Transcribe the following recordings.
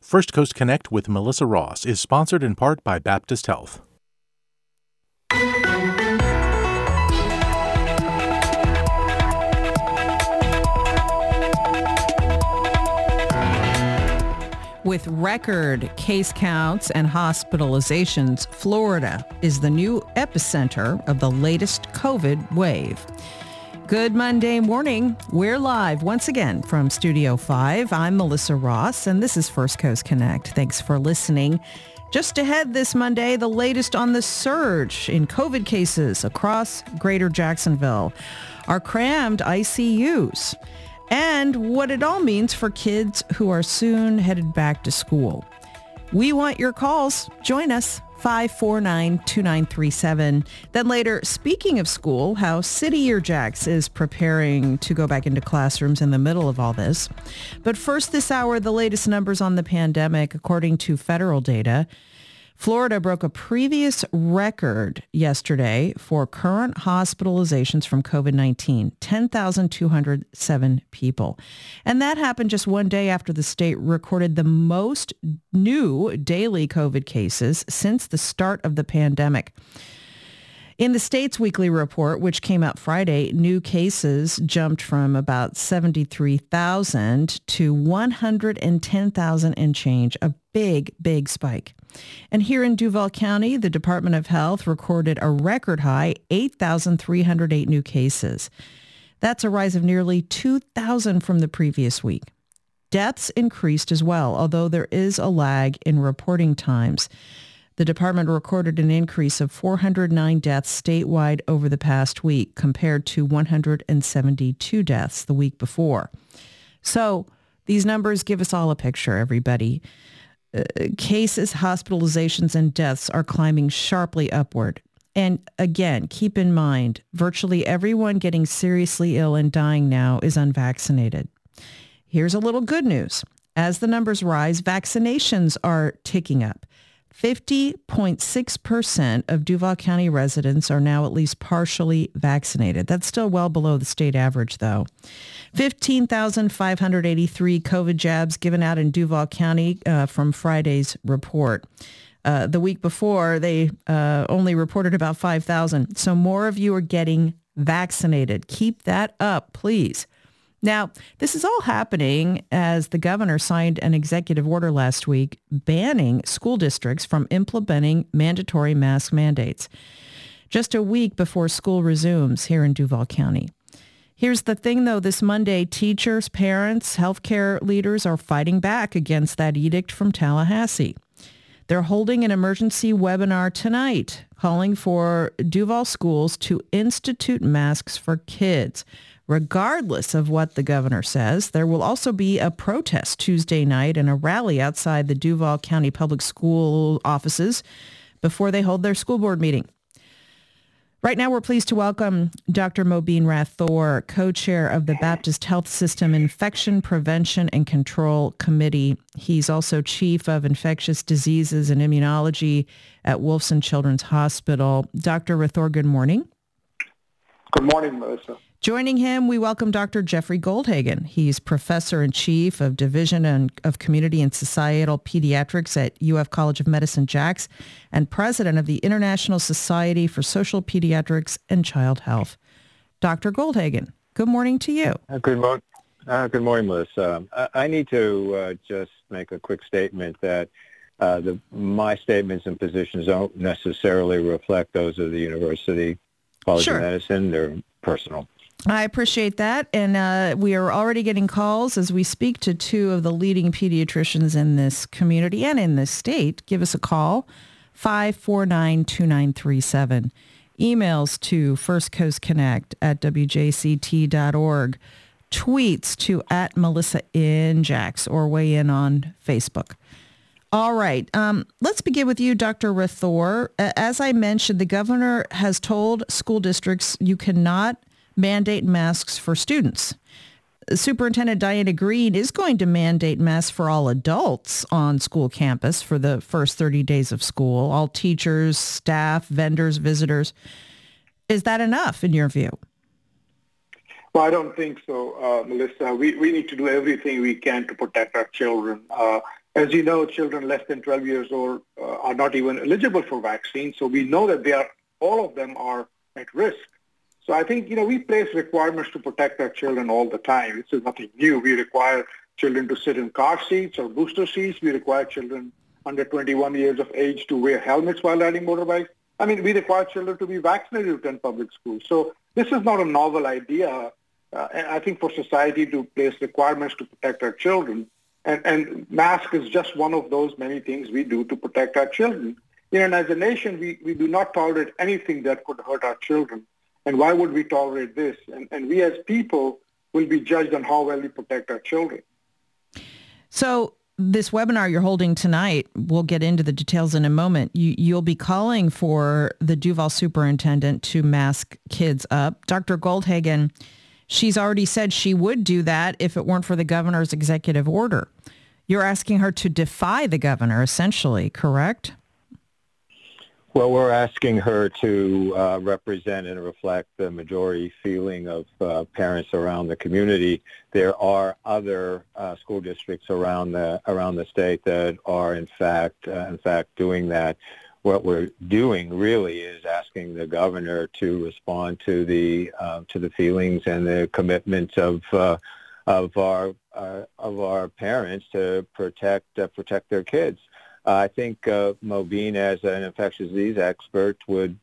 First Coast Connect with Melissa Ross is sponsored in part by Baptist Health. With record case counts and hospitalizations, Florida is the new epicenter of the latest COVID wave. Good Monday morning. We're live once again from Studio 5. I'm Melissa Ross, and this is First Coast Connect. Thanks for listening. Just ahead this Monday, the latest on the surge in COVID cases across Greater Jacksonville, our crammed ICUs, and what it all means for kids who are soon headed back to school. We want your calls. Join us, 549-2937. Then later, speaking of school, how City Year Jacks is preparing to go back into classrooms in the middle of all this. But first this hour, the latest numbers on the pandemic, according to federal data. Florida broke a previous record yesterday for current hospitalizations from COVID-19, 10,207 people. And that happened just one day after the state recorded the most new daily COVID cases since the start of the pandemic. In the state's weekly report, which came out Friday, new cases jumped from about 73,000 to 110,000 and change, a big spike. And here in Duval County, the Department of Health recorded a record high 8,308 new cases. That's a rise of nearly 2,000 from the previous week. Deaths increased as well, although there is a lag in reporting times. The department recorded an increase of 409 deaths statewide over the past week compared to 172 deaths the week before. So these numbers give us all a picture, everybody. Cases, hospitalizations, and deaths are climbing sharply upward. And again, keep in mind, virtually everyone getting seriously ill and dying now is unvaccinated. Here's a little good news. As the numbers rise, vaccinations are ticking up. 50.6% of Duval County residents are now at least partially vaccinated. That's still well below the state average, though. 15,583 COVID jabs given out in Duval County from Friday's report. The week before, they only reported about 5,000. So more of you are getting vaccinated. Keep that up, please. Now, this is all happening as the governor signed an executive order last week banning school districts from implementing mandatory mask mandates, just a week before school resumes here in Duval County. Here's the thing, though. This Monday, teachers, parents, healthcare leaders are fighting back against that edict from Tallahassee. They're holding an emergency webinar tonight calling for Duval schools to institute masks for kids. Regardless of what the governor says, there will also be a protest Tuesday night and a rally outside the Duval County Public School offices before they hold their school board meeting. Right now, we're pleased to welcome Dr. Mobeen Rathore, co-chair of the Baptist Health System Infection Prevention and Control Committee. He's also chief of infectious diseases and immunology at Wolfson Children's Hospital. Dr. Rathore, good morning. Good morning, Melissa. Joining him, we welcome Dr. Jeffrey Goldhagen. He's professor and chief of Division of Community and Societal Pediatrics at UF College of Medicine, JAX, and president of the International Society for Social Pediatrics and Child Health. Dr. Goldhagen, good morning to you. Good morning, Melissa. I need to just make a quick statement that my statements and positions don't necessarily reflect those of the University College of Medicine. They're personal. I appreciate that. And we are already getting calls as we speak to two of the leading pediatricians in this community and in this state. Give us a call, 549-2937. Emails to firstcoastconnect@wjct.org. Tweets to @MelissaInJax or weigh in on Facebook. All right. Let's begin with you, Dr. Rathore. As I mentioned, the governor has told school districts you cannot mandate masks for students. Superintendent Diana Green is going to mandate masks for all adults on school campus for the first 30 days of school, all teachers, staff, vendors, visitors. Is that enough in your view? Well, I don't think so, Melissa. We need to do everything we can to protect our children. As you know, children less than 12 years old are not even eligible for vaccines, so we know that all of them are at risk. So I think, we place requirements to protect our children all the time. This is nothing new. We require children to sit in car seats or booster seats. We require children under 21 years of age to wear helmets while riding motorbikes. I mean, we require children to be vaccinated to attend public schools. So this is not a novel idea. And I think for society to place requirements to protect our children, and mask is just one of those many things we do to protect our children. And as a nation, we do not tolerate anything that could hurt our children. And why would we tolerate this? And we as people will be judged on how well we protect our children. So this webinar you're holding tonight, we'll get into the details in a moment. You'll be calling for the Duval superintendent to mask kids up. Dr. Goldhagen, she's already said she would do that if it weren't for the governor's executive order. You're asking her to defy the governor, essentially, correct? Well, we're asking her to represent and reflect the majority feeling of parents around the community. There are other school districts around the state that are in fact doing that. What we're doing really is asking the governor to respond to the feelings and the commitments of our parents to protect their kids. I think Mobeen, as an infectious disease expert, would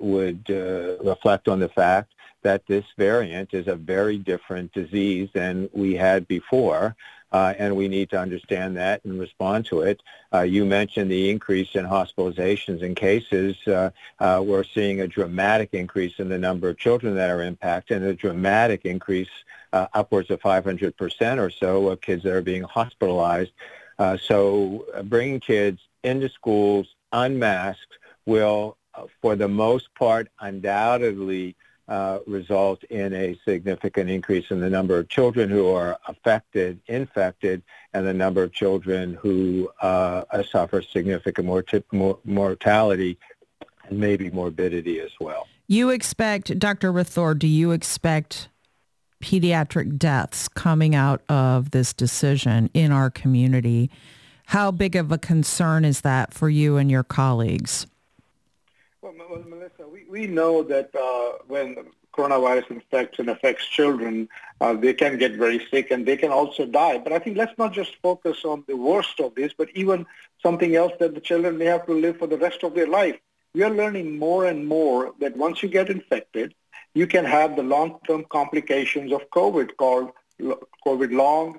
reflect on the fact that this variant is a very different disease than we had before, and we need to understand that and respond to it. You mentioned the increase in hospitalizations and cases. We're seeing a dramatic increase in the number of children that are impacted, and a dramatic increase, upwards of 500% or so, of kids that are being hospitalized. So bringing kids into schools unmasked will, for the most part, undoubtedly result in a significant increase in the number of children who are infected, and the number of children who suffer significant mortality and maybe morbidity as well. You expect, Dr. Rathore, do you expect pediatric deaths coming out of this decision in our community? How big of a concern is that for you and your colleagues? Well, Melissa, we know that when coronavirus infects and affects children, they can get very sick and they can also die. But I think let's not just focus on the worst of this, but even something else that the children may have to live for the rest of their life. We are learning more and more that once you get infected, you can have the long-term complications of COVID called COVID long.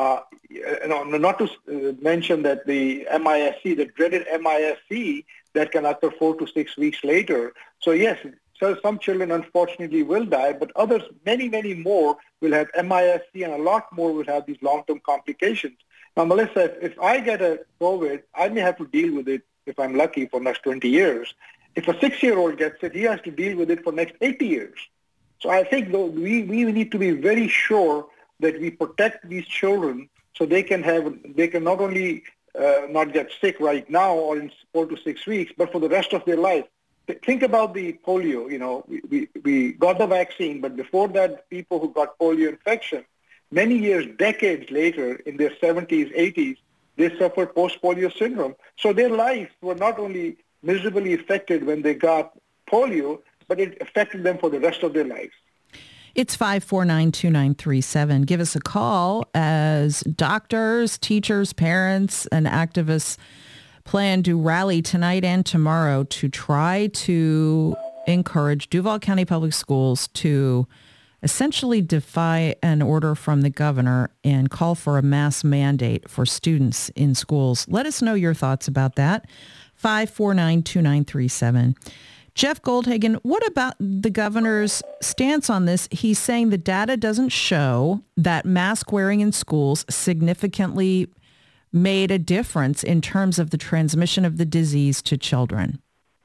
Not to mention that the MISC, the dreaded MISC, that can occur 4 to 6 weeks later. So yes, so some children unfortunately will die, but others, many, many more will have MISC, and a lot more will have these long-term complications. Now, Melissa, if I get a COVID, I may have to deal with it, if I'm lucky, for the next 20 years. If a 6-year-old gets it, he has to deal with it for the next 80 years. So I think though we need to be very sure that we protect these children so they can not only not get sick right now or in 4 to 6 weeks, but for the rest of their life. Think about the polio. We got the vaccine, but before that, people who got polio infection, many years, decades later, in their 70s, 80s, they suffered post-polio syndrome. So their lives were not only miserably affected when they got polio, but it affected them for the rest of their lives. It's 549-2937. Give us a call as doctors, teachers, parents, and activists plan to rally tonight and tomorrow to try to encourage Duval County Public Schools to essentially defy an order from the governor and call for a mask mandate for students in schools. Let us know your thoughts about that. 549-2937. Jeff Goldhagen, what about the governor's stance on this? He's saying the data doesn't show that mask wearing in schools significantly made a difference in terms of the transmission of the disease to children.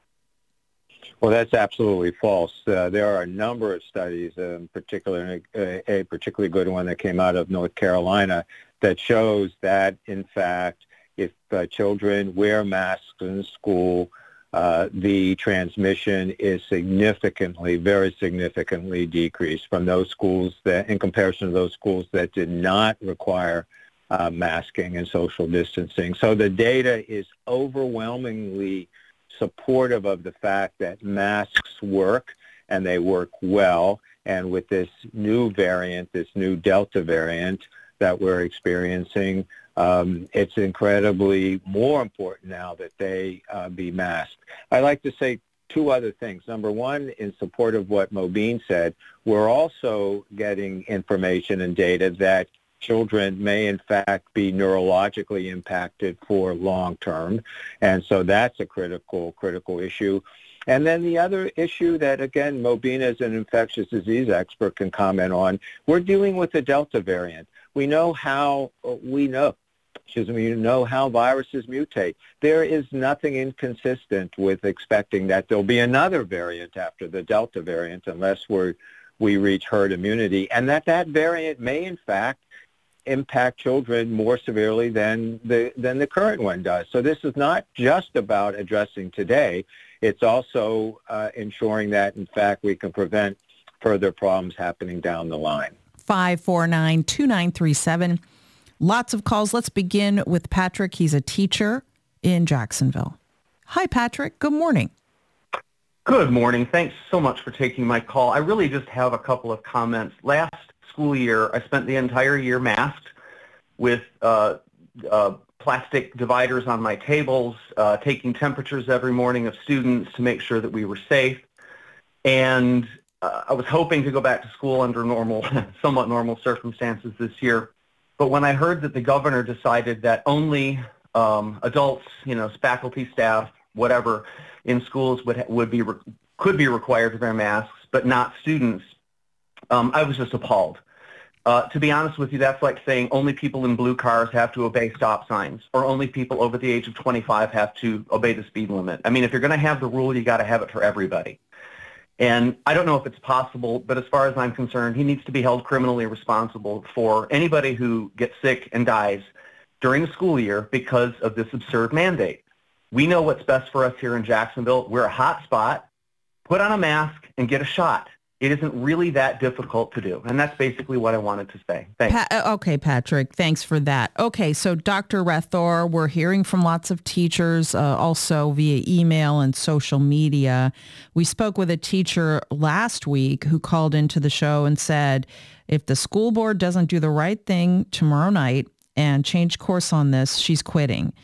Well, that's absolutely false. There are a number of studies, particularly a particularly good one that came out of North Carolina, that shows that, in fact, if children wear masks in school, the transmission is very significantly decreased from those schools that, in comparison to those schools that did not require masking and social distancing. So the data is overwhelmingly supportive of the fact that masks work and they work well. And with this new variant, this new Delta variant that we're experiencing, it's incredibly more important now that they be masked. I like to say two other things. Number one, in support of what Mobeen said, we're also getting information and data that children may in fact be neurologically impacted for long term. And so that's a critical issue. And then the other issue that, again, Mobeen as an infectious disease expert can comment on, we're dealing with the Delta variant. We know how viruses mutate. There is nothing inconsistent with expecting that there'll be another variant after the Delta variant unless we reach herd immunity, and that variant may in fact impact children more severely than the current one does. So this is not just about addressing today. It's also ensuring that, in fact, we can prevent further problems happening down the line. 549-2937. Lots of calls. Let's begin with Patrick. He's a teacher in Jacksonville. Hi, Patrick. Good morning. Good morning. Thanks so much for taking my call. I really just have a couple of comments. Last school year, I spent the entire year masked with plastic dividers on my tables, taking temperatures every morning of students to make sure that we were safe. And I was hoping to go back to school under somewhat normal circumstances this year. But when I heard that the governor decided that only adults, faculty, staff, whatever, in schools could be required to wear masks, but not students, I was just appalled. To be honest with you, that's like saying only people in blue cars have to obey stop signs, or only people over the age of 25 have to obey the speed limit. I mean, if you're going to have the rule, you got to have it for everybody. And I don't know if it's possible, but as far as I'm concerned, he needs to be held criminally responsible for anybody who gets sick and dies during the school year because of this absurd mandate. We know what's best for us here in Jacksonville. We're a hot spot. Put on a mask and get a shot. It isn't really that difficult to do. And that's basically what I wanted to say. Thanks. Okay, Patrick, thanks for that. Okay, so Dr. Rathore, we're hearing from lots of teachers, also via email and social media. We spoke with a teacher last week who called into the show and said, if the school board doesn't do the right thing tomorrow night and change course on this, she's quitting.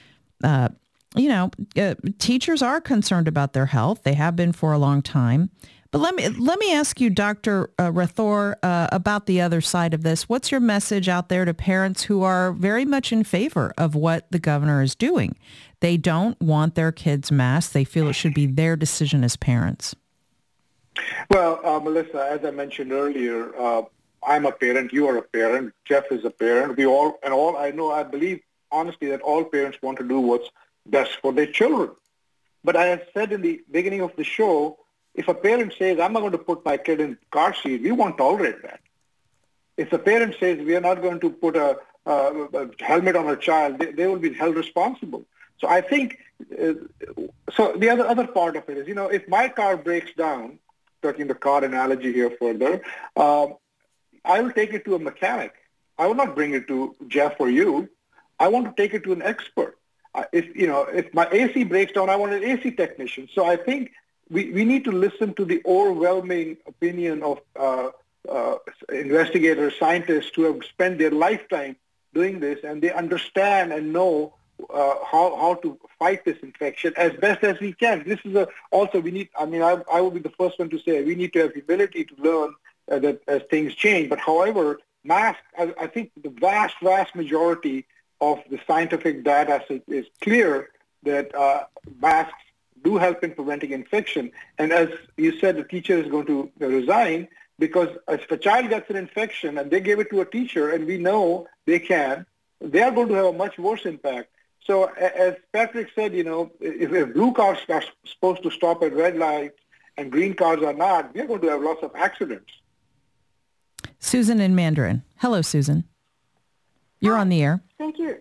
Teachers are concerned about their health. They have been for a long time. But let me ask you, Dr. Rathore, about the other side of this. What's your message out there to parents who are very much in favor of what the governor is doing? They don't want their kids masked. They feel it should be their decision as parents. Well, Melissa, as I mentioned earlier, I'm a parent. You are a parent. Jeff is a parent. I believe honestly that all parents want to do what's best for their children. But I have said in the beginning of the show, if a parent says, I'm not going to put my kid in car seat, we won't tolerate that. If a parent says, we are not going to put a helmet on a child, they will be held responsible. So I think, so the other part of it is, if my car breaks down, taking the car analogy here further, I will take it to a mechanic. I will not bring it to Jeff or you. I want to take it to an expert. If my AC breaks down, I want an AC technician. So I think we need to listen to the overwhelming opinion of investigators, scientists who have spent their lifetime doing this, and they understand and know how to fight this infection as best as we can. This is also we need. I will be the first one to say we need to have humility to learn that as things change. But however, masks, I think the vast majority of the scientific data is clear that masks do help in preventing infection. And as you said, the teacher is going to resign because if a child gets an infection and they give it to a teacher and we know they are going to have a much worse impact. So as Patrick said, if blue cars are supposed to stop at red lights and green cars are not, we're going to have lots of accidents. Susan in Mandarin. Hello, Susan. You're on the air. Thank you.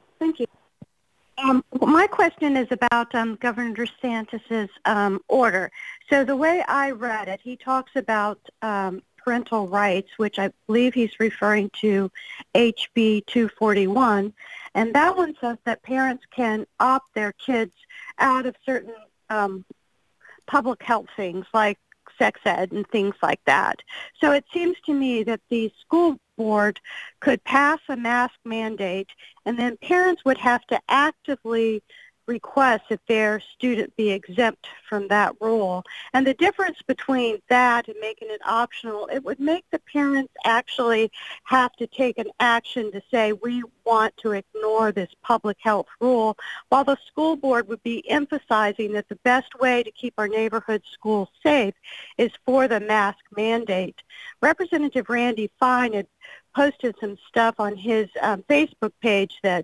My question is about Governor DeSantis's order. So the way I read it, he talks about parental rights, which I believe he's referring to HB 241. And that one says that parents can opt their kids out of certain public health things like sex ed and things like that. So it seems to me that the school board could pass a mask mandate, and then parents would have to actively request that their student be exempt from that rule. And the difference between that and making it optional, it would make the parents actually have to take an action to say, we want to ignore this public health rule, while the school board would be emphasizing that the best way to keep our neighborhood schools safe is for the mask mandate. Representative Randy Fine had posted some stuff on his Facebook page that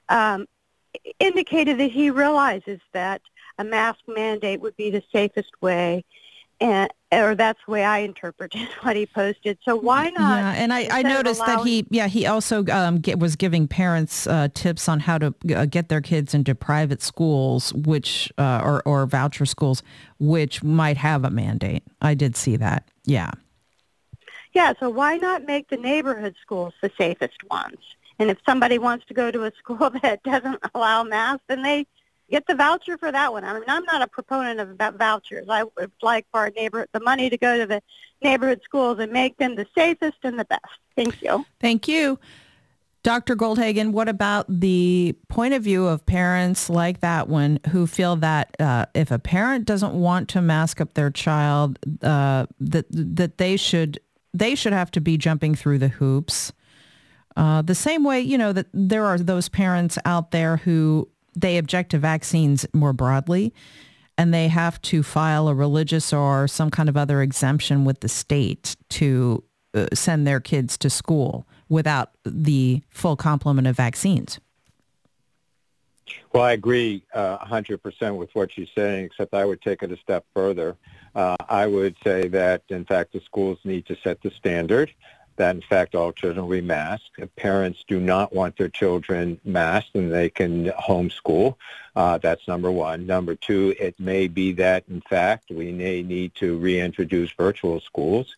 indicated that he realizes that a mask mandate would be the safest way, or that's the way I interpreted what he posted. So why not? Yeah, and I noticed that he also was giving parents tips on how to get their kids into private schools, which or voucher schools, which might have a mandate. I did see that. Yeah. Yeah, so why not make the neighborhood schools the safest ones? And if somebody wants to go to a school that doesn't allow masks, then they get the voucher for that one. I mean, I'm not a proponent of vouchers. I would like for our the money to go to the neighborhood schools and make them the safest and the best. Thank you. Thank you. Dr. Goldhagen, what about the point of view of parents like that one who feel that if a parent doesn't want to mask up their child, that they should have to be jumping through the hoops? The same way, that there are those parents out there who they object to vaccines more broadly, and they have to file a religious or some kind of other exemption with the state to send their kids to school without the full complement of vaccines. Well, I agree 100% with what she's saying, except I would take it a step further. I would say that, in fact, the schools need to set the standard that, in fact, all children will be masked. If parents do not want their children masked, then they can homeschool. That's number one. Number two, it may be that, in fact, we may need to reintroduce virtual schools,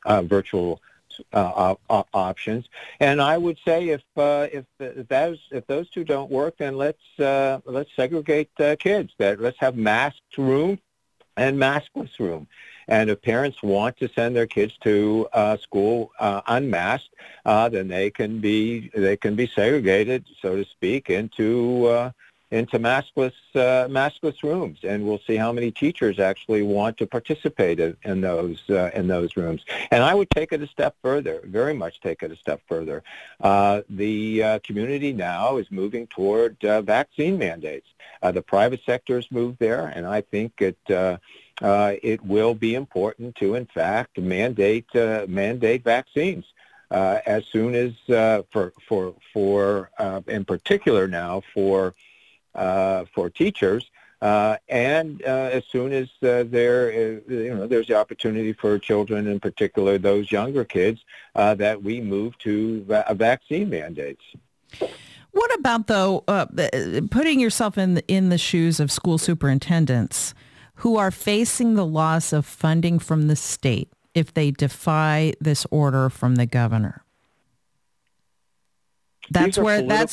options. And I would say if those two don't work, then let's segregate kids. Let's have masked room and maskless room. And if parents want to send their kids to school unmasked, then they can be segregated, so to speak, into maskless rooms, and we'll see how many teachers actually want to participate in those rooms. And I would take it a step further, very much take it a step further. The community now is moving toward vaccine mandates. The private sector has moved there, and I think it will be important to, in fact, mandate vaccines as soon as for in particular now for teachers, and as soon as there's the opportunity for children, in particular those younger kids, that we move to vaccine mandates. What about, though, putting yourself in the shoes of school superintendents who are facing the loss of funding from the state if they defy this order from the governor? That's where the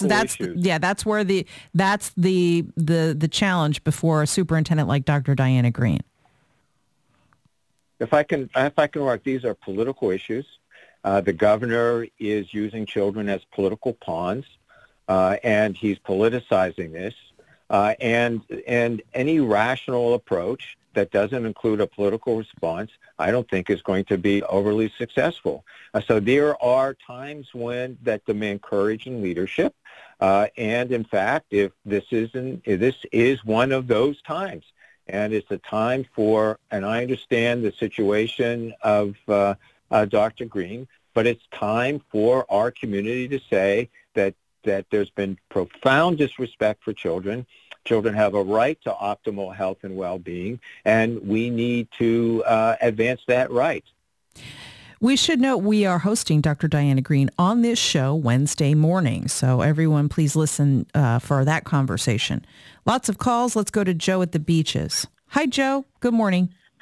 challenge before a superintendent like Dr. Diana Green. If I can remark, these are political issues. The governor is using children as political pawns, and he's politicizing this. And any rational approach that doesn't include a political response, I don't think is going to be overly successful. So there are times when that demand courage and leadership, and in fact, if this is one of those times, and it's a time for, and I understand the situation of Dr. Green, but it's time for our community to say that there's been profound disrespect for children. Children have a right to optimal health and well-being, and we need to advance that right. We should note we are hosting Dr. Diana Green on this show Wednesday morning, so everyone please listen for that conversation. Lots of calls. Let's go to Joe at the Beaches. Hi, Joe. Good morning. Hey,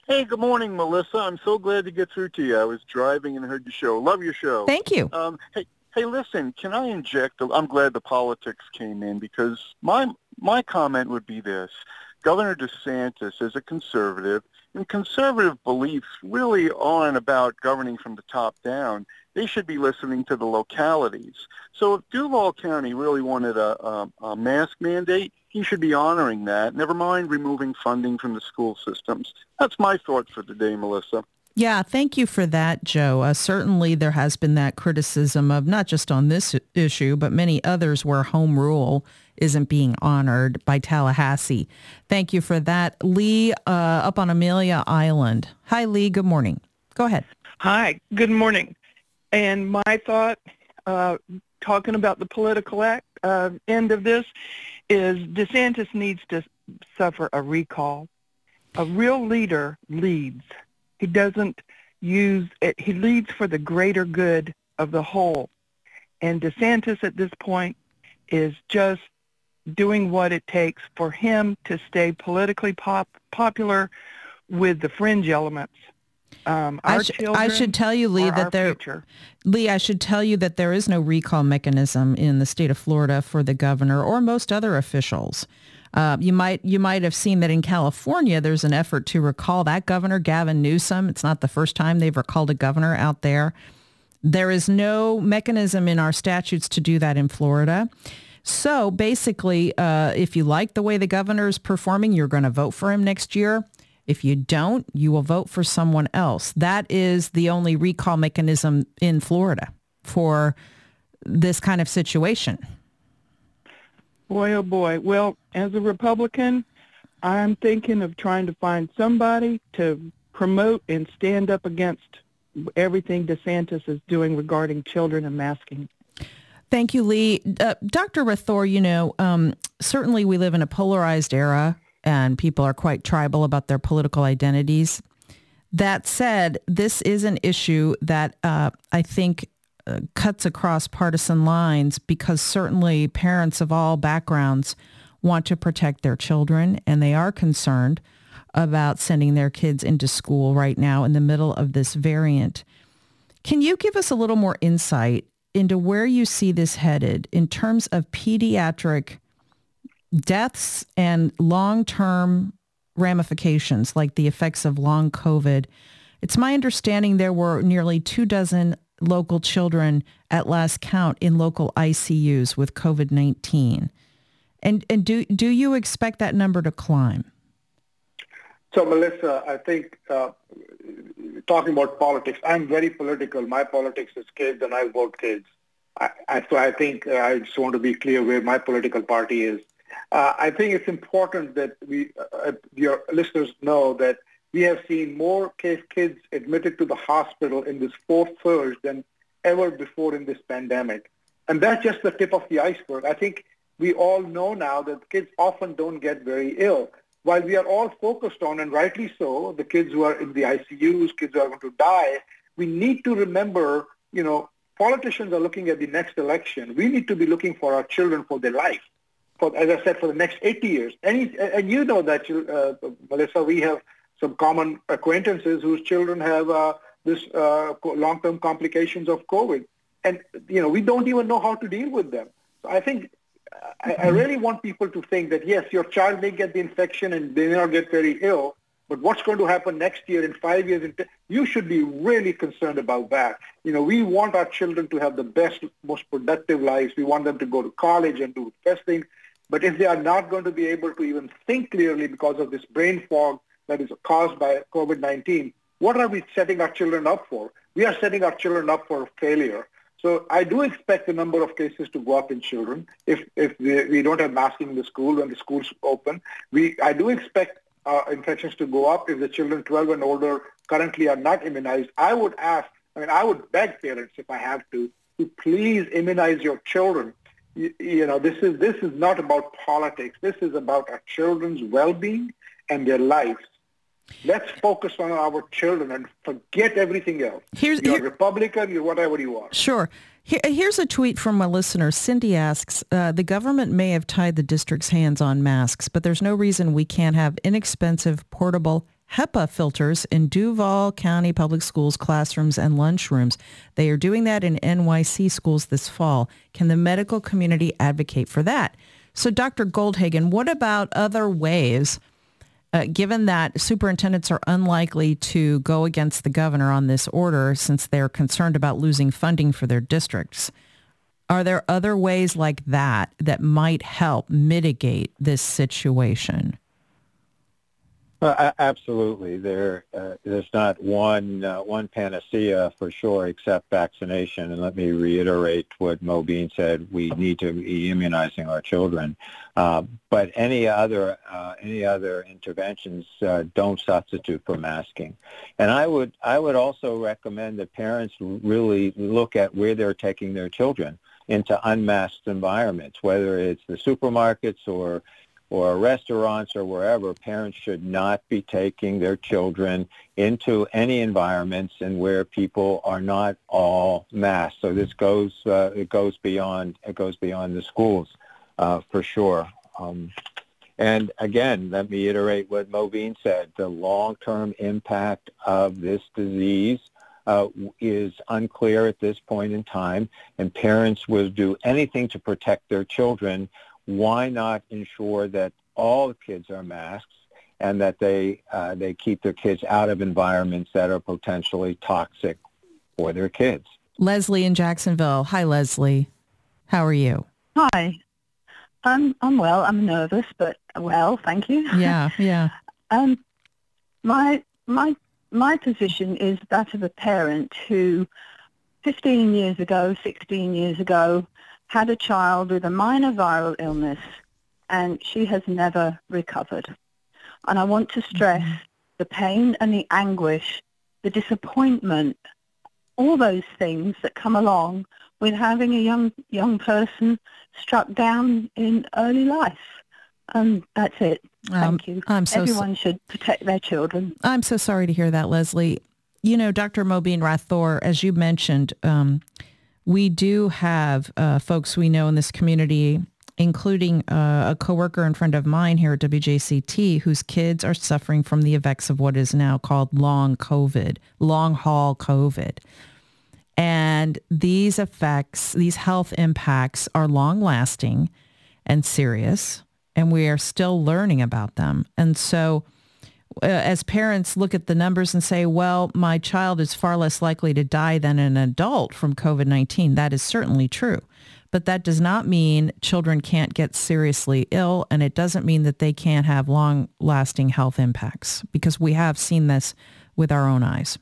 Hey, good morning, Melissa. I'm so glad to get through to you. I was driving and heard your show. Love your show. Thank you. Hey, listen, can I inject? I'm glad the politics came in because my comment would be this. Governor DeSantis is a conservative, and conservative beliefs really aren't about governing from the top down. They should be listening to the localities. So if Duval County really wanted a mask mandate, he should be honoring that, never mind removing funding from the school systems. That's my thought for today, Melissa. Yeah, thank you for that, Joe. Certainly there has been that criticism of not just on this issue, but many others where home rule isn't being honored by Tallahassee. Thank you for that. Lee, up on Amelia Island. Hi, Lee. Good morning. Go ahead. Hi. Good morning. And my thought, talking about the political end of this, is DeSantis needs to suffer a recall. A real leader leads. He doesn't use it. He leads for the greater good of the whole. And DeSantis at this point is just doing what it takes for him to stay politically popular with the fringe elements. I should tell you, Lee, Lee, I should tell you that there is no recall mechanism in the state of Florida for the governor or most other officials. You might have seen that in California, there's an effort to recall that governor, Gavin Newsom. It's not the first time they've recalled a governor out there. There is no mechanism in our statutes to do that in Florida. So basically, if you like the way the governor is performing, you're going to vote for him next year. If you don't, you will vote for someone else. That is the only recall mechanism in Florida for this kind of situation. Boy, oh boy. Well, as a Republican, I'm thinking of trying to find somebody to promote and stand up against everything DeSantis is doing regarding children and masking. Thank you, Lee. Dr. Rathore, certainly we live in a polarized era and people are quite tribal about their political identities. That said, this is an issue that I think cuts across partisan lines because certainly parents of all backgrounds want to protect their children and they are concerned about sending their kids into school right now in the middle of this variant. Can you give us a little more insight into where you see this headed in terms of pediatric deaths and long-term ramifications like the effects of long COVID? It's my understanding there were nearly 24 local children at last count in local ICUs with COVID-19. And do you expect that number to climb? So, Melissa, I think talking about politics, I'm very political. My politics is kids, and I vote kids. So I think I just want to be clear where my political party is. I think it's important that your listeners know that we have seen more kids admitted to the hospital in this fourth surge than ever before in this pandemic. And that's just the tip of the iceberg. I think we all know now that kids often don't get very ill. While we are all focused on, and rightly so, the kids who are in the ICUs, kids who are going to die, we need to remember, politicians are looking at the next election. We need to be looking for our children for their life. As I said, for the next 80 years. And you know that, Melissa, we have some common acquaintances whose children have this long-term complications of COVID. And, we don't even know how to deal with them. So I think I really want people to think that, yes, your child may get the infection and they may not get very ill, but what's going to happen next year, in 5 years, you should be really concerned about that. We want our children to have the best, most productive lives. We want them to go to college and do testing. But if they are not going to be able to even think clearly because of this brain fog that is caused by COVID-19, what are we setting our children up for? We are setting our children up for failure. So I do expect the number of cases to go up in children if we don't have masking in the school when the schools open. I do expect infections to go up if the children 12 and older currently are not immunized. I would beg parents, if I have to please immunize your children. This is not about politics. This is about our children's well-being and their lives. Let's focus on our children and forget everything else. You're Republican, you're whatever you are. Sure. Here's a tweet from a listener. Cindy asks, the government may have tied the district's hands on masks, but there's no reason we can't have inexpensive, portable HEPA filters in Duval County Public Schools classrooms and lunchrooms. They are doing that in NYC schools this fall. Can the medical community advocate for that? So Dr. Goldhagen, what about other ways, given that superintendents are unlikely to go against the governor on this order since they're concerned about losing funding for their districts? Are there other ways like that that might help mitigate this situation? Absolutely. There's not one panacea for sure except vaccination. And let me reiterate what Mo Bean said: we need to be immunizing our children. But any other interventions don't substitute for masking. And I would also recommend that parents really look at where they're taking their children into unmasked environments, whether it's the supermarkets or restaurants or wherever. Parents should not be taking their children into any environments and where people are not all masked. So this goes beyond the schools for sure. And again, let me iterate what Mo Bean said: the long-term impact of this disease is unclear at this point in time, and parents will do anything to protect their children. Why not ensure that all the kids are masked and that they keep their kids out of environments that are potentially toxic for their kids? Leslie in Jacksonville. Hi, Leslie. How are you? Hi. I'm well. I'm nervous, but well, thank you. Yeah. My position is that of a parent who 15 years ago, 16 years ago, had a child with a minor viral illness, and she has never recovered. And I want to stress the pain and the anguish, the disappointment, all those things that come along with having a young person struck down in early life. That's it. Thank you. Everyone should protect their children. I'm so sorry to hear that, Leslie. You know, Dr. Mo Bean Rathore, as you mentioned, we do have folks we know in this community, including a coworker and friend of mine here at WJCT, whose kids are suffering from the effects of what is now called long haul COVID. And these effects, these health impacts are long lasting and serious, and we are still learning about them. And so as parents look at the numbers and say, well, my child is far less likely to die than an adult from COVID-19, that is certainly true. But that does not mean children can't get seriously ill, and it doesn't mean that they can't have long-lasting health impacts, because we have seen this with our own eyes.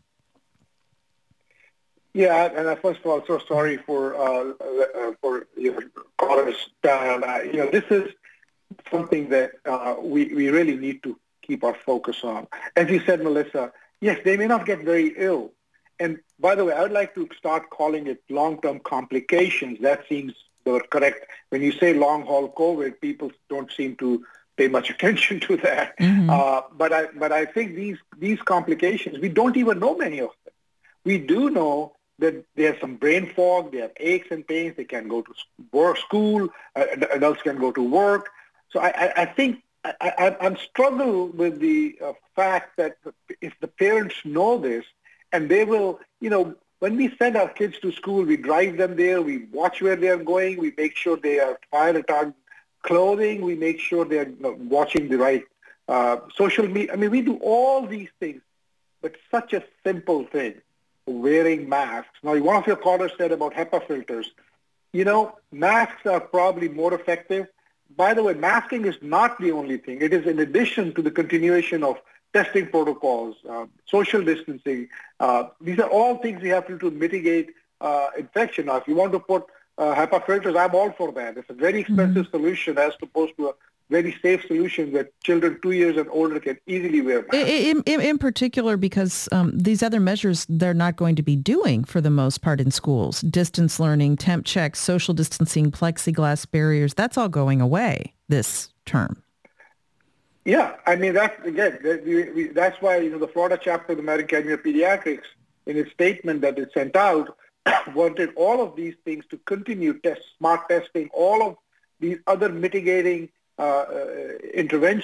Yeah, and first of all, so sorry for your callers. This is something that we really need to keep our focus on. As you said, Melissa, yes, they may not get very ill. And by the way, I would like to start calling it long-term complications. That seems correct. When you say long-haul COVID, people don't seem to pay much attention to that. Mm-hmm. But I think these complications, we don't even know many of them. We do know that they have some brain fog, they have aches and pains, they can go to school, adults can go to work. So I think I'm struggling with the fact that if the parents know this, and they will, when we send our kids to school, we drive them there, we watch where they are going, we make sure they are fire-retardant clothing, we make sure they are watching the right social media. I mean, we do all these things, but such a simple thing, wearing masks. Now, one of your callers said about HEPA filters. Masks are probably more effective. By the way, masking is not the only thing. It is in addition to the continuation of testing protocols, social distancing. These are all things we have to do to mitigate infection. Now, if you want to put HEPA filters, I'm all for that. It's a very expensive solution as opposed to a very safe solution that children 2 years and older can easily wear masks. In particular, because these other measures they're not going to be doing for the most part in schools. Distance learning, temp checks, social distancing, plexiglass barriers, that's all going away this term. Yeah, I mean, that's why, the Florida chapter of the American Academy of Pediatrics, in its statement that it sent out, wanted all of these things to continue, smart testing, all of these other mitigating interventions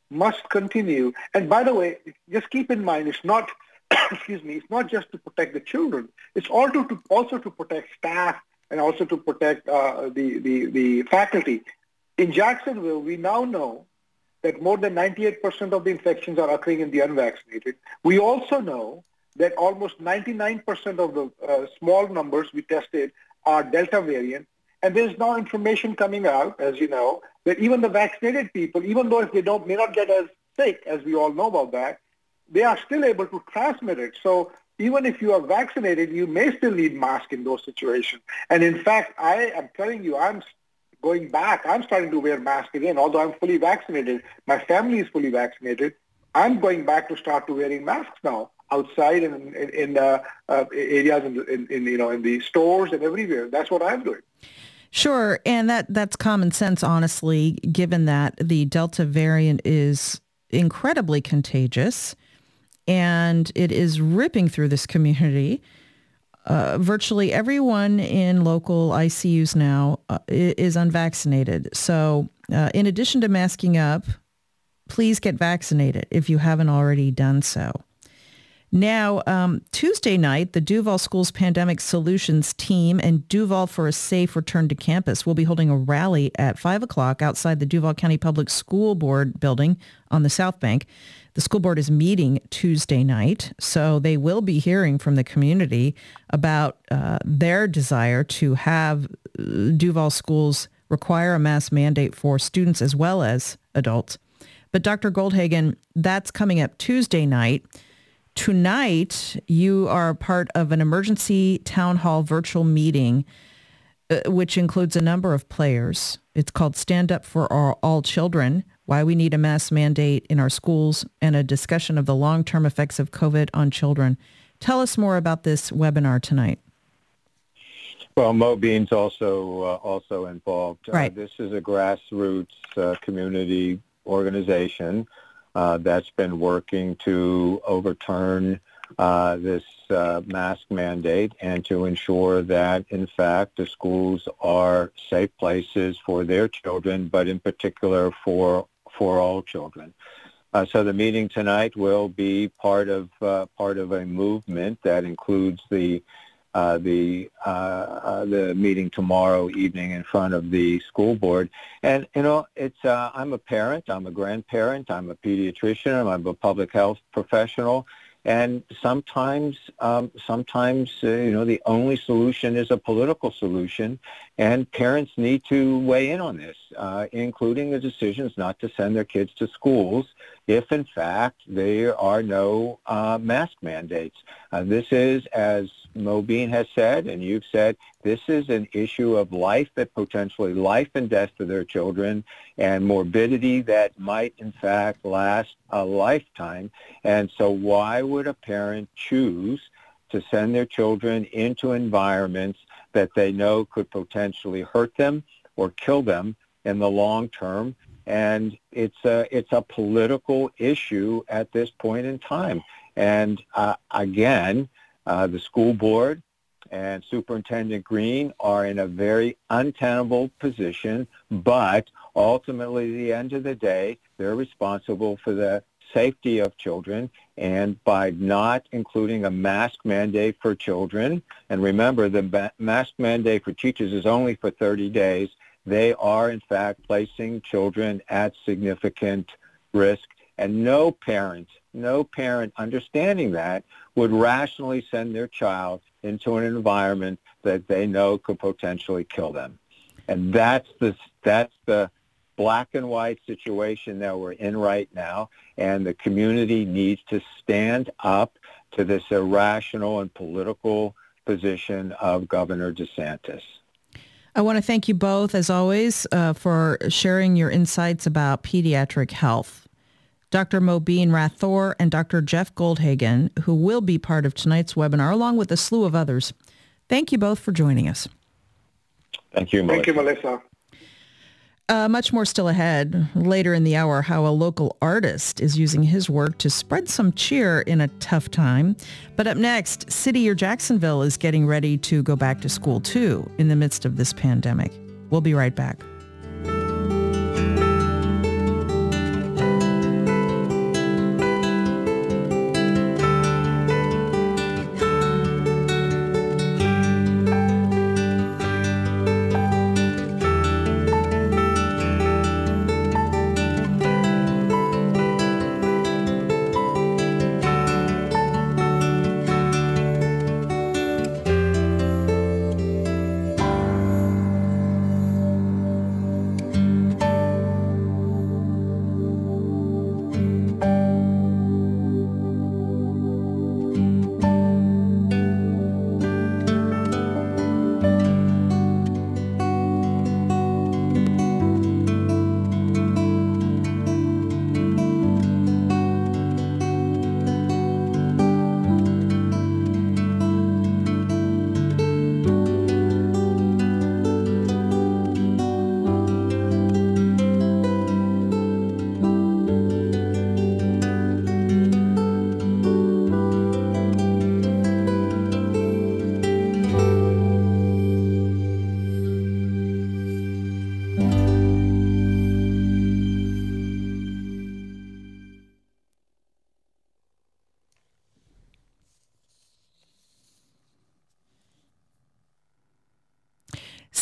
must continue. And by the way, just keep in mind, it's not, excuse me, it's not just to protect the children. It's also to protect staff and also to protect the faculty. In Jacksonville, we now know that more than 98% of the infections are occurring in the unvaccinated. We also know that almost 99% of the small numbers we tested are Delta variant. And there's now information coming out, as you know, that even the vaccinated people, even though if they may not get as sick, as we all know about that, they are still able to transmit it. So even if you are vaccinated, you may still need masks in those situations. And in fact, I am telling you, I'm going back. I'm starting to wear masks again, although I'm fully vaccinated. My family is fully vaccinated. I'm going back to start to wearing masks now outside and in areas in the stores and everywhere. That's what I'm doing. Sure, and that's common sense, honestly, given that the Delta variant is incredibly contagious and it is ripping through this community. Virtually everyone in local ICUs now is unvaccinated. So in addition to masking up, please get vaccinated if you haven't already done so. Now, Tuesday night, the Duval Schools Pandemic Solutions team and Duval for a Safe Return to Campus will be holding a rally at 5 o'clock outside the Duval County Public School Board building on the South Bank. The school board is meeting Tuesday night, so they will be hearing from the community about their desire to have Duval schools require a mask mandate for students as well as adults. But Dr. Goldhagen, that's coming up Tuesday night. Tonight, you are part of an emergency town hall virtual meeting, which includes a number of players. It's called Stand Up for All Children, Why We Need a Mask Mandate in Our Schools, and a discussion of the long-term effects of COVID on children. Tell us more about this webinar tonight. Well, Mo Bean's also involved. Right. This is a grassroots community organization that's been working to overturn this mask mandate and to ensure that, in fact, the schools are safe places for their children, but in particular for all children. So the meeting tonight will be part of a movement that includes the meeting tomorrow evening in front of the school board. And, it's I'm a parent, I'm a grandparent, I'm a pediatrician, I'm a public health professional. And sometimes, the only solution is a political solution, and parents need to weigh in on this, including the decisions not to send their kids to schools if, in fact, there are no mask mandates. This is, as Mo Bean has said, and you've said, this is an issue of life, that potentially life and death for their children, and morbidity that might, in fact, last a lifetime. And so why would a parent choose to send their children into environments that they know could potentially hurt them or kill them in the long term? And it's a political issue at this point in time. And again, the school board and Superintendent Green are in a very untenable position, but ultimately, at the end of the day, they're responsible for the safety of children, and by not including a mask mandate for children, and remember, the mask mandate for teachers is only for 30 days, they are, in fact, placing children at significant risk. And no parent understanding that would rationally send their child into an environment that they know could potentially kill them. And that's the black and white situation that we're in right now. And the community needs to stand up to this irrational and political position of Governor DeSantis. I want to thank you both, as always, for sharing your insights about pediatric health. Dr. Mo Bean Rathore and Dr. Jeff Goldhagen, who will be part of tonight's webinar, along with a slew of others. Thank you both for joining us. Thank you, Melissa. Thank you, Melissa. Much more still ahead. Later in the hour, how a local artist is using his work to spread some cheer in a tough time. But up next, City or Jacksonville is getting ready to go back to school, too, in the midst of this pandemic. We'll be right back.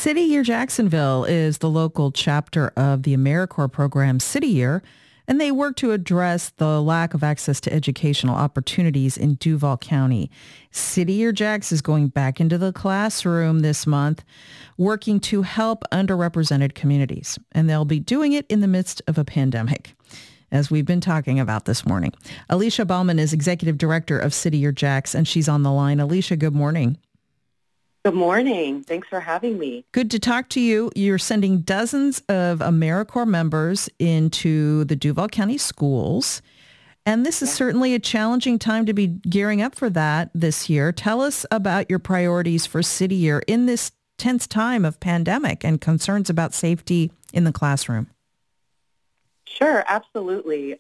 City Year Jacksonville is the local chapter of the AmeriCorps program City Year, and they work to address the lack of access to educational opportunities in Duval County. City Year Jax is going back into the classroom this month, working to help underrepresented communities, and they'll be doing it in the midst of a pandemic, as we've been talking about this morning. Alicia Bauman is Executive Director of City Year Jax, and she's on the line. Alicia, good morning. Good morning. Thanks for having me. Good to talk to you. You're sending dozens of AmeriCorps members into the Duval County schools, and this is certainly a challenging time to be gearing up for that this year. Tell us about your priorities for City Year in this tense time of pandemic and concerns about safety in the classroom. Sure, absolutely.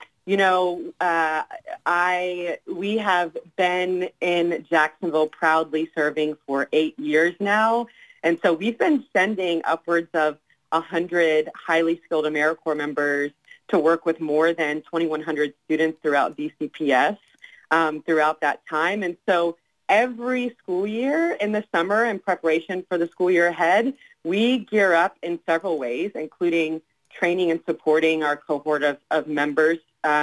We have been in Jacksonville proudly serving for 8 years now. And so we've been sending upwards of 100 highly skilled AmeriCorps members to work with more than 2,100 students throughout DCPS throughout that time. And so every school year in the summer in preparation for the school year ahead, we gear up in several ways, including training and supporting our cohort of members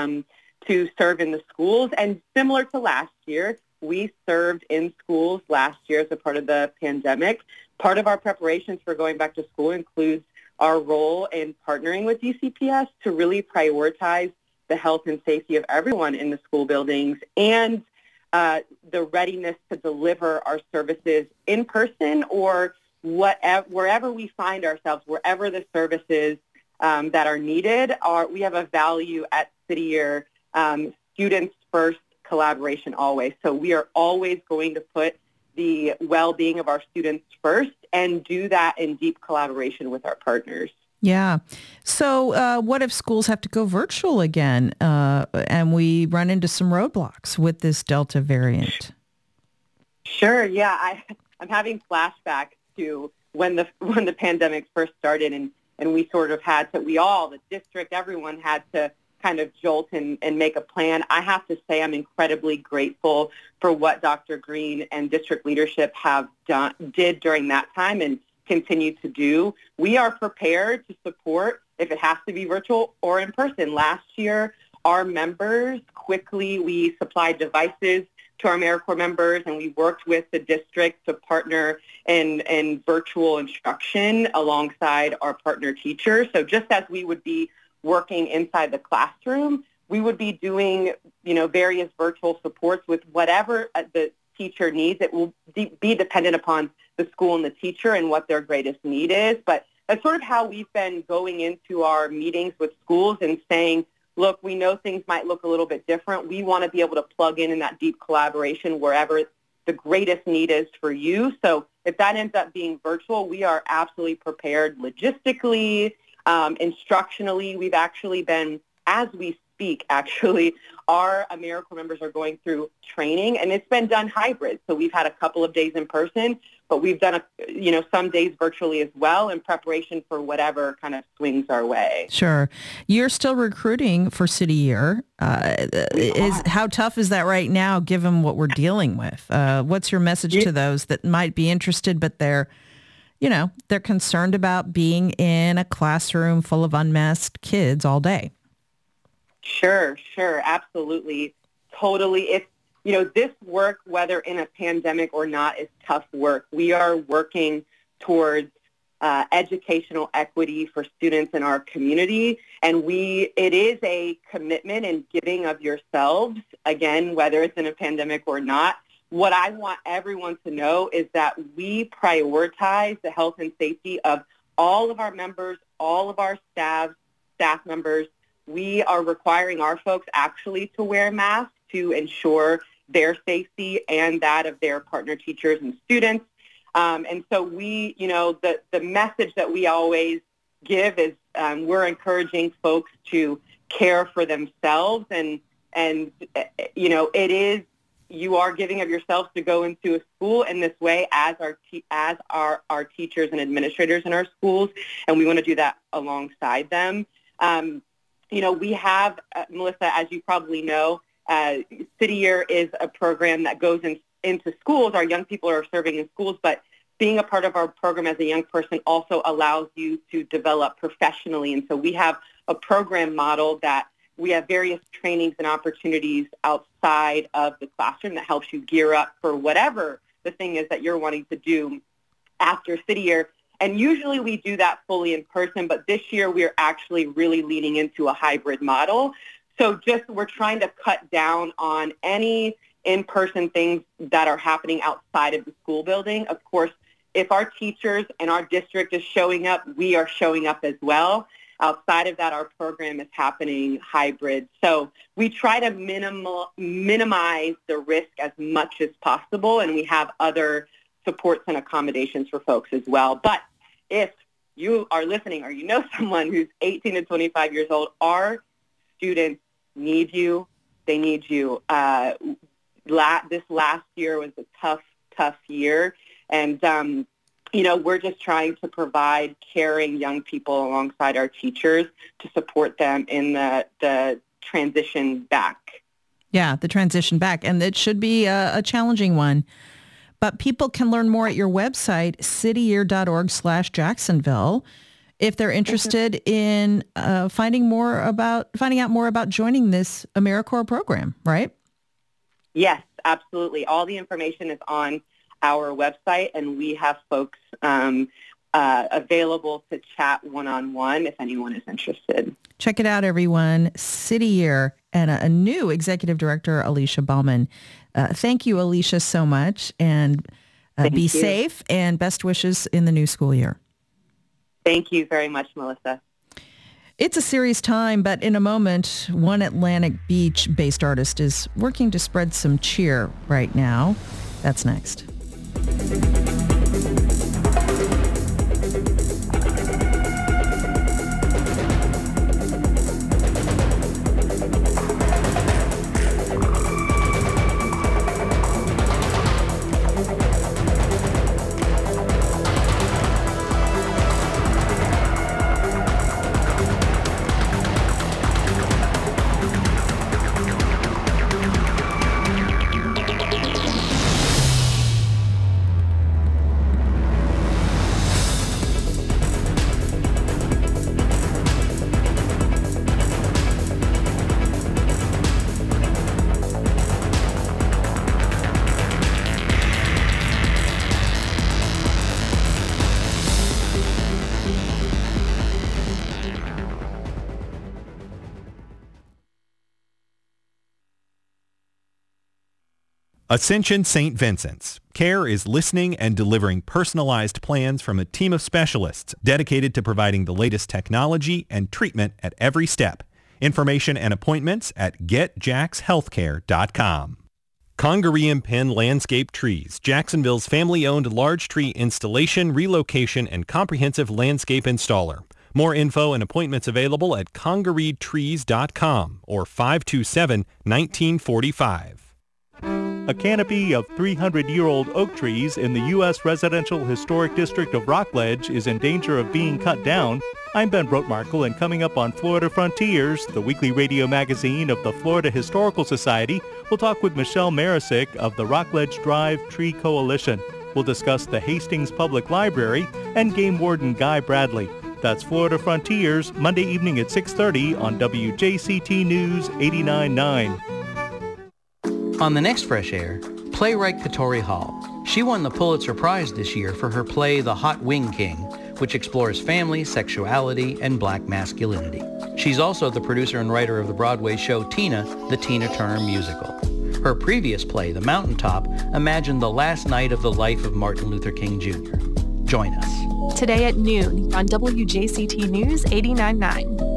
to serve in the schools. And similar to last year, we served in schools last year as a part of the pandemic. Part of our preparations for going back to school includes our role in partnering with DCPS to really prioritize the health and safety of everyone in the school buildings and the readiness to deliver our services in person or wherever we find ourselves, wherever the services that are needed. We have a value at City Year, students first, collaboration always. So we are always going to put the well-being of our students first and do that in deep collaboration with our partners. Yeah. So what if schools have to go virtual again and we run into some roadblocks with this Delta variant? Sure. Yeah. I'm having flashbacks to when the pandemic first started and we sort of had to, the district, everyone had to kind of jolt and make a plan. I have to say I'm incredibly grateful for what Dr. Green and district leadership did during that time and continue to do. We are prepared to support if it has to be virtual or in person. Last year, our members we supplied devices to our AmeriCorps members, and we worked with the district to partner in virtual instruction alongside our partner teachers. So just as we would be working inside the classroom, we would be doing, various virtual supports with whatever the teacher needs. It will be dependent upon the school and the teacher and what their greatest need is. But that's sort of how we've been going into our meetings with schools and saying, look, we know things might look a little bit different. We want to be able to plug in that deep collaboration wherever the greatest need is for you. So if that ends up being virtual, we are absolutely prepared logistically, instructionally. We've actually been, as we speak, our AmeriCorps members are going through training, and it's been done hybrid. So we've had a couple of days in person, but we've done some days virtually as well in preparation for whatever kind of swings our way. Sure. You're still recruiting for City Year. How tough is that right now, given what we're dealing with? What's your message to those that might be interested, but they're concerned about being in a classroom full of unmasked kids all day? Sure, absolutely, totally. It's, this work, whether in a pandemic or not, is tough work. We are working towards educational equity for students in our community, and it is a commitment and giving of yourselves, again, whether it's in a pandemic or not. What I want everyone to know is that we prioritize the health and safety of all of our members, all of our staff members. We are requiring our folks actually to wear masks to ensure their safety and that of their partner teachers and students. And so we, the message that we always give is we're encouraging folks to care for themselves and it is, you are giving of yourselves to go into a school in this way as our teachers and administrators in our schools, and we want to do that alongside them. We have, Melissa, as you probably know, City Year is a program that goes into schools. Our young people are serving in schools, but being a part of our program as a young person also allows you to develop professionally. And so we have a program model that we have various trainings and opportunities outside of the classroom that helps you gear up for whatever the thing is that you're wanting to do after City Year. And usually we do that fully in person, but this year we're actually really leaning into a hybrid model. So we're trying to cut down on any in-person things that are happening outside of the school building. Of course, if our teachers and our district is showing up, we are showing up as well. Outside of that, our program is happening hybrid. So we try to minimize the risk as much as possible, and we have other supports and accommodations for folks as well. But if you are listening or you know someone who's 18 to 25 years old, our students need you. They need you. This last year was a tough year. And, we're just trying to provide caring young people alongside our teachers to support them in the transition back. Yeah, the transition back. And it should be a challenging one. But people can learn more at your website, cityyear.org/Jacksonville, if they're interested in finding out more about joining this AmeriCorps program, right? Yes, absolutely. All the information is on our website, and we have folks available to chat one-on-one if anyone is interested. Check it out, everyone. City Year and a new executive director, Alicia Bauman. Thank you, Alicia, so much, and be safe, and best wishes in the new school year. Thank you very much, Melissa. It's a serious time, but in a moment, one Atlantic Beach-based artist is working to spread some cheer right now. That's next. Ascension St. Vincent's. CARE is listening and delivering personalized plans from a team of specialists dedicated to providing the latest technology and treatment at every step. Information and appointments at getjaxhealthcare.com. Congaree and Penn Landscape Trees, Jacksonville's family-owned large tree installation, relocation, and comprehensive landscape installer. More info and appointments available at congareetrees.com or 527-1945. A canopy of 300-year-old oak trees in the U.S. Residential Historic District of Rockledge is in danger of being cut down. I'm Ben Brotmarkle, and coming up on Florida Frontiers, the weekly radio magazine of the Florida Historical Society, we'll talk with Michelle Marisick of the Rockledge Drive Tree Coalition. We'll discuss the Hastings Public Library and Game Warden Guy Bradley. That's Florida Frontiers, Monday evening at 6:30 on WJCT News 89.9. On the next Fresh Air, playwright Katori Hall. She won the Pulitzer Prize this year for her play The Hot Wing King, which explores family, sexuality, and black masculinity. She's also the producer and writer of the Broadway show Tina, the Tina Turner musical. Her previous play, The Mountaintop, imagined the last night of the life of Martin Luther King Jr. Join us. Today at noon on WJCT News 89.9.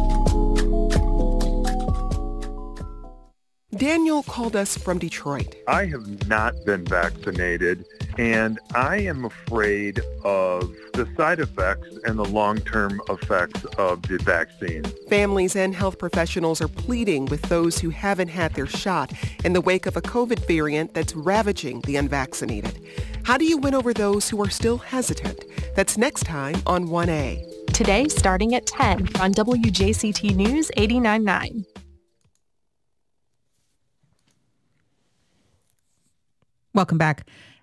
Daniel called us from Detroit. I have not been vaccinated, and I am afraid of the side effects and the long-term effects of the vaccine. Families and health professionals are pleading with those who haven't had their shot in the wake of a COVID variant that's ravaging the unvaccinated. How do you win over those who are still hesitant? That's next time on 1A. Today, starting at 10 on WJCT News 89.9. Welcome back.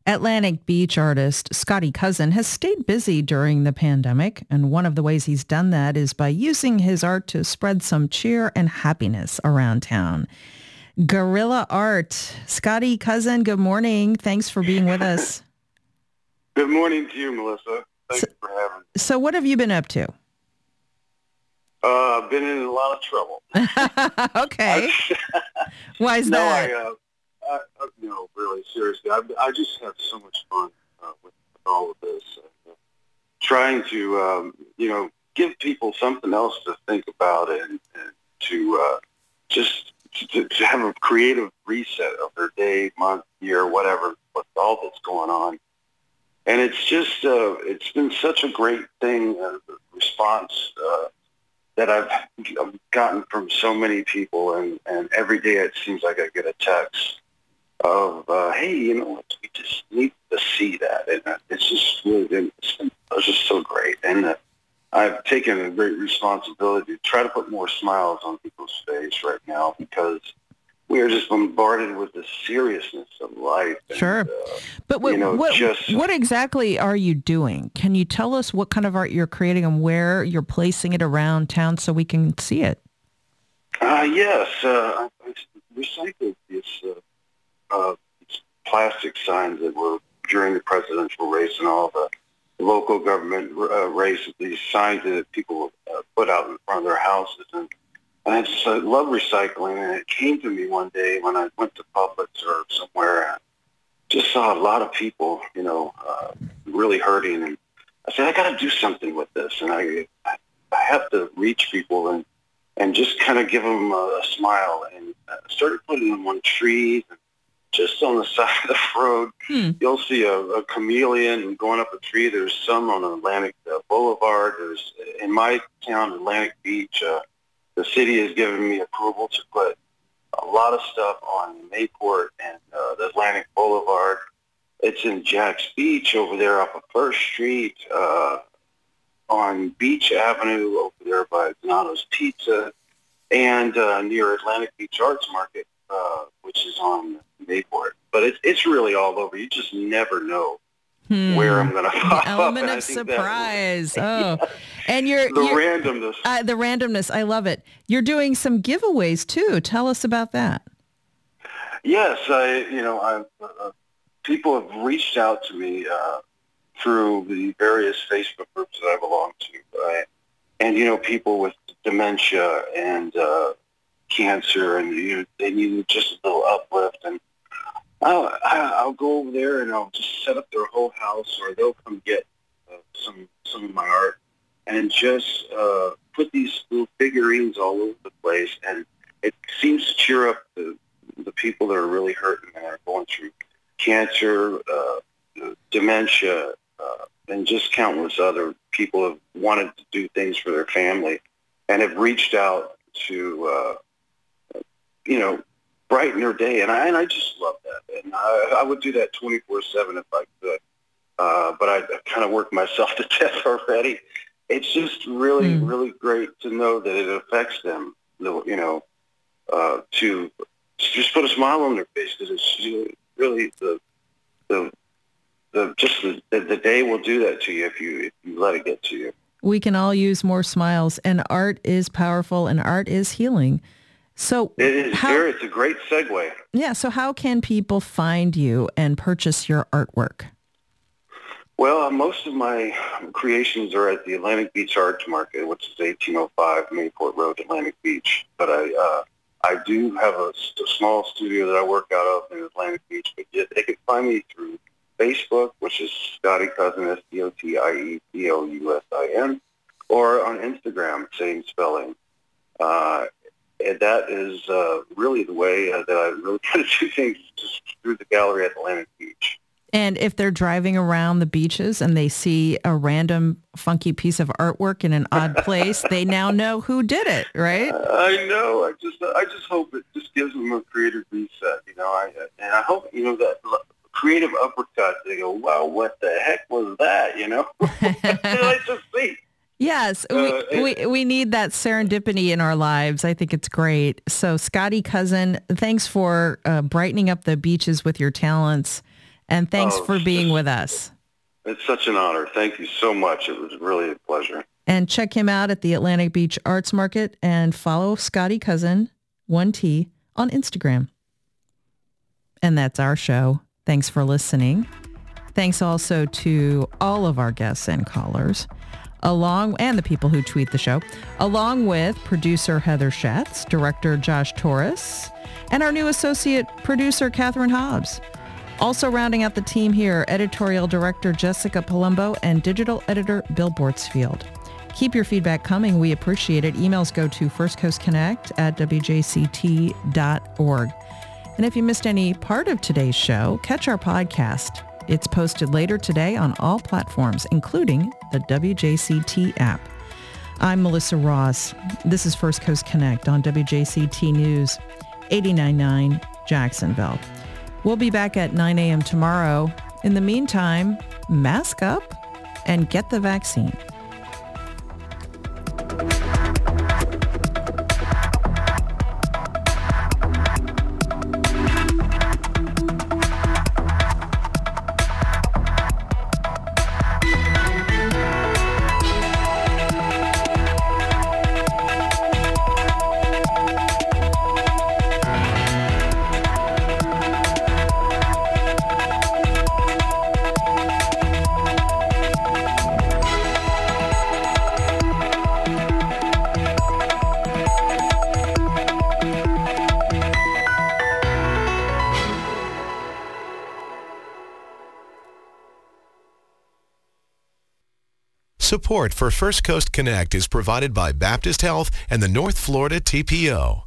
Atlantic Beach artist Scotty Cousin has stayed busy during the pandemic, and one of the ways he's done that is by using his art to spread some cheer and happiness around town. Guerrilla art. Scotty Cousin, good morning. Thanks for being with us. Good morning to you, Melissa. Thanks for having me. So what have you been up to? I've been in a lot of trouble. Okay. Why is that? No, really, seriously. I just have so much fun with all of this. Trying to, give people something else to think about and to just to have a creative reset of their day, month, year, whatever, with all that's going on. And it's just, it's been such a great thing, response that I've gotten from so many people. And every day it seems like I get a text of, hey, we just need to see that. And it's just really, it's just so great. And I've taken a great responsibility to try to put more smiles on people's face right now because we are just bombarded with the seriousness of life. Sure. And, but what exactly are you doing? Can you tell us what kind of art you're creating and where you're placing it around town so we can see it? Yes. I recycled these plastic signs that were during the presidential race and all the local government race, these signs that people put out in front of their houses. And I just love recycling. And it came to me one day when I went to Publix or somewhere and just saw a lot of people, really hurting. And I said, I got to do something with this. And I have to reach people and just kind of give them a smile. And I started putting them on trees and just on the side of the road. You'll see a chameleon going up a tree. There's some on Atlantic Boulevard. There's in my town, Atlantic Beach. The city has given me approval to put a lot of stuff on Mayport and the Atlantic Boulevard. It's in Jack's Beach over there off of First Street, on Beach Avenue over there by Donato's Pizza, and near Atlantic Beach Arts Market, which is on Mayport. But it's really all over. You just never know where I'm going to pop up. Element of surprise. And randomness. The randomness. I love it. You're doing some giveaways too. Tell us about that. Yes, people have reached out to me through the various Facebook groups that I belong to, and people with dementia and cancer, and they need just a little uplift, and I'll go over there and I'll just set up their whole house, or they'll come get some of my art and just put these little figurines all over the place, and it seems to cheer up the people that are really hurting and are going through cancer, dementia, and just countless other people have wanted to do things for their family and have reached out to brighten their day, and I just love that, and I would do that 24/7 if I could, but I kind of worked myself to death already. It's just really, really great to know that it affects them, to just put a smile on their face, because it's really the day will do that to you if you let it get to you. We can all use more smiles, and art is powerful, and art is healing. So it is. It's a great segue. Yeah. So how can people find you and purchase your artwork? Well, most of my creations are at the Atlantic Beach Arts Market, which is 1805 Mayport Road, Atlantic Beach. But I do have a small studio that I work out of in Atlantic Beach. But they can find me through Facebook, which is Scotty Cousin, SCOTIECOUSIN, or on Instagram, same spelling. And that is really the way that I really kind of do things, just through the gallery at Atlantic Beach. And if they're driving around the beaches and they see a random funky piece of artwork in an odd place, they now know who did it, right? I know. I just hope it just gives them a creative reset, and I hope, that creative uppercut, they go, wow, what the heck was that, I just see. Yes, we need that serendipity in our lives. I think it's great. So Scotty Cousin, thanks for brightening up the beaches with your talents And thanks for being with us. It's such an honor. Thank you so much. It was really a pleasure. And check him out at the Atlantic Beach Arts Market and follow Scotty Cousin, 1T, on Instagram. And that's our show. Thanks for listening. Thanks also to all of our guests and callers, and the people who tweet the show, along with producer Heather Schatz, director Josh Torres, and our new associate producer Catherine Hobbs. Also rounding out the team here, editorial director Jessica Palumbo and digital editor Bill Bortsfield. Keep your feedback coming. We appreciate it. Emails go to firstcoastconnect@wjct.org. And if you missed any part of today's show, catch our podcast. It's posted later today on all platforms, including the WJCT app. I'm Melissa Ross. This is First Coast Connect on WJCT News, 89.9 Jacksonville. We'll be back at 9 a.m. tomorrow. In the meantime, mask up and get the vaccine. Support for First Coast Connect is provided by Baptist Health and the North Florida TPO.